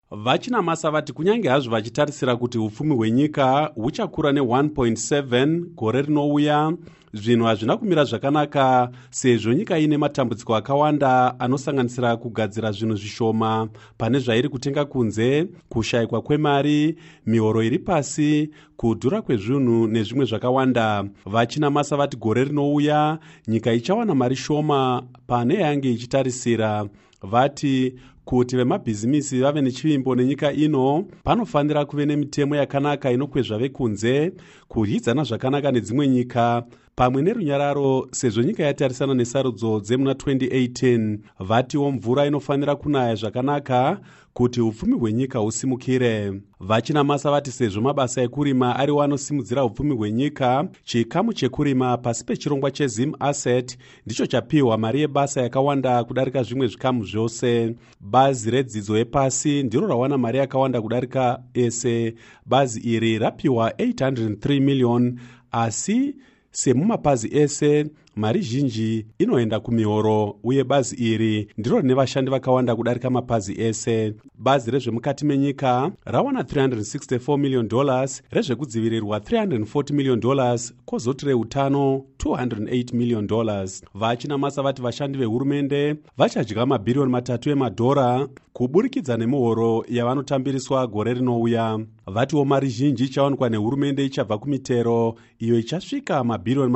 Vachinamasa vati kunyange hazvo vachitarisira kuti upfumi hwenyika huchakura ne1.7 gore rinouya, zvinhu hazvina kumira zvakanaka sezvo nyika ine matambudziko akawanda anosanganisira kugadzira zvinhu zvishoma pane zvairi kutenga kunze, kushayikwa kwemari, mihoro iri pasi, kudhura kwezvinhu nezvimwe zvakawanda. Vachinamasa vati gore rinouya nyika ichawana mari shoma pane yange ichitarisira. Vati kuti vemabhizimisi vave nechivimbo nenyika ino, panofanira kuve nemitemo yakanaka inokwezva vekunze kudyidzana zvakanaka nedzimwe nyika pamwe nerunyararo sezvo nyika yatarisana nesarudzo dzemuna 2018. Vatiwo mvura inofanira kunaya zvakanaka kuti upfumi hwenyika husimukire. Vachinamasa vati sezvo mabasa ekurima ariwo anosimudzira upfumi hwenyika, chikamu chekurima pasi pechirongwa cheZim Asset ndicho chapiwa mari yebasa yakawanda kudarika zvimwe zvikamu zvose. Bazi redzidzo yepasi ndiro rawana mari yakawanda kudarika ese. Bazi iri rapiwa 803 million, asi semumapazi ese mari zhinji inoenda kumihoro, uye bazi iri ndiro rine vashandi vakawanda kudarika mapazi ese. Bazi rezvemukati menyika rawana $364 million, rezvekudzivirirwa $340 million, kozoti reutano $208 million. Vachinamasa vati vashandi vehurumende vachadya mabhirioni 3 emadhora kuburikidza nemihoro yavanotambiriswa gore rinouya. Vatiwo mari zhinji ichawanikwa nehurumende ichabva kumitero iyo ichasvika mabhirioni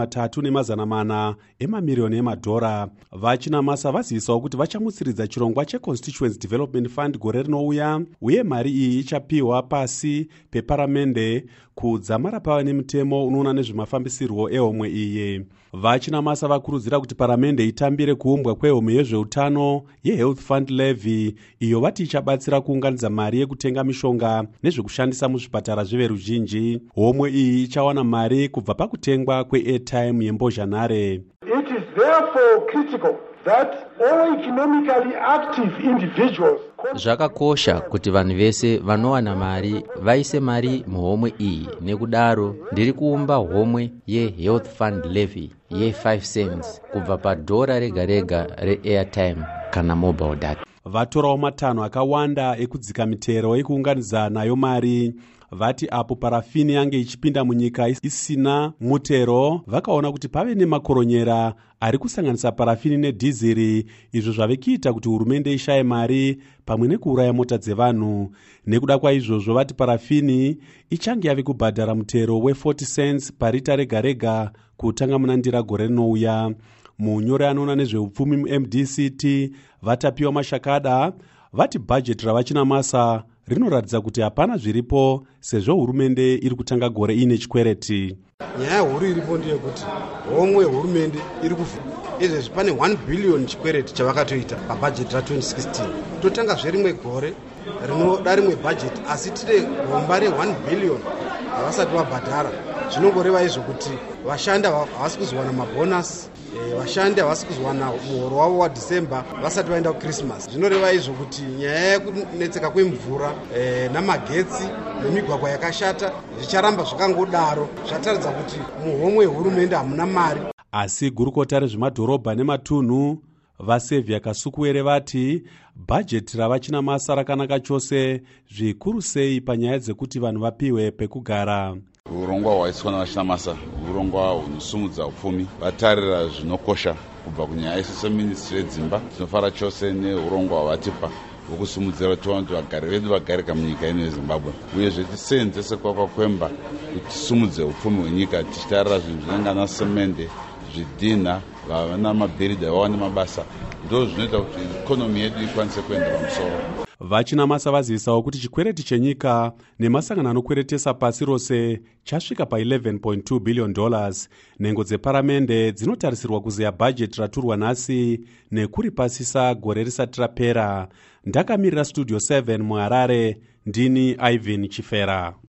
3.4 emamirioni emadhora. Vachinamasa vazivisawo kuti vachamutsiridza chirongwa cheConstituency Development Fund gore rinouya, uye mari iyi ichapiwa pasi peparamende kudzamara pava nemutemo unoona nezvemafambisirwo ehomwe iyi. Vachinamasa vakurudzira kuti paramende itambire kuumbwa kwehomwe yezveutano yeHealth Fund Levy, iyo vati ichabatsira kuunganidza mari yekutenga mishonga nezvekushandisa muzvipatara zveveruzhinji. Homwe iyi ichawana mari kubva pakutengwa kweairtime yembozhanhare. It is therefore critical that all economically active individuals. Zvakakosha kuti vanhu vese vanowana mari vaise mari muhomwe iyi. Nekudaro ndiri kuumba homwe yeHealth Fund Levy ye5 cents kubva padhora rega rega reairtime kana mobile data. Vatorawo matanho akawanda ekudzika mitero ekuunganidza nayo mari. Vati apo parafini yange ichipinda munyika isina mutero, vakaona kuti pave nemakoronyera ari kusanganisa parafini nedhiziri, izvo zvave kuita kuti hurumende ishaye mari pamwe nekuuraya mota dzevanhu. Nekuda kwaizvozvo vati parafini ichange yave kubhadhara mutero we40 cents parita rega rega kutanga muna ndira gore rinouya. Munyori anoona nezveupfumi muMDCT vatapiwa mashakada vati bhajeti ravachinamasa rinoratidza kuti hapana zviripo sezvo hurumende iri kutanga gore ine chikwereti. Nyaya huru iripo ndeyekuti homwe hurumende iri kuvhura izvezvi pane 1 billion chikwereti chavakatoita pabhajeti ra2016. Totanga zverimwe gore rinoda rimwe bhajeti, asi tine gomba re1 billion havasati vabhadhara. Zvinongoreva izvo kuti vashandi havasi kuzowana mabhonasi, vashandi havasi kuzowana muhoro wavo waDhisemba vasati vaenda kuChristmas. Zvinoreva izvo kuti nyaya yekunetseka kwemvura namagetsi nemigwagwa yakashata zvicharamba zvakangodaro. Zvataridza kuti muhomwe hurumende hamuna mari. Asi gurukota rezvemadhorobha nematunhu vaSevia Kasukuwere vati bhajeti ravachinamasa rakanaka chose, zvikuru sei panyaya dzekuti vanhu vapiwe pekugara. Urongwa hwaiswa navachinamasa urongwa hunosumudza upfumi. Vatarira zvinokosha kubva kunyaya isu seministri yedzimba. Tinofara chose neurongwa hwavatipa hwokusimudzira tiona kuti vagari vedu vagarika munyika ino yeZimbabwe, uyezve tiseenzese kwakakwemba kuti tisumudze upfumi hwenyika tichitarira zvinhu zvinengana semende, zvidhina, vana mabhiridha vawane mabasa. Ndo zvinoita kuti ikonomi yedu ikwanise kuenda pamusoro. Vachinamasa vazivisawo kuti chikwereti chenyika nemasangano anokweretesa pasi rose chasvika pa$11.2 billion. Nhengo dzeparamende dzinotarisirwa kuzeya bhajeti raturwa nhasi nekuri pasisa gore risati rapera. Ndakamirira Studio 7 muHarare, ndini Ivan Chifera.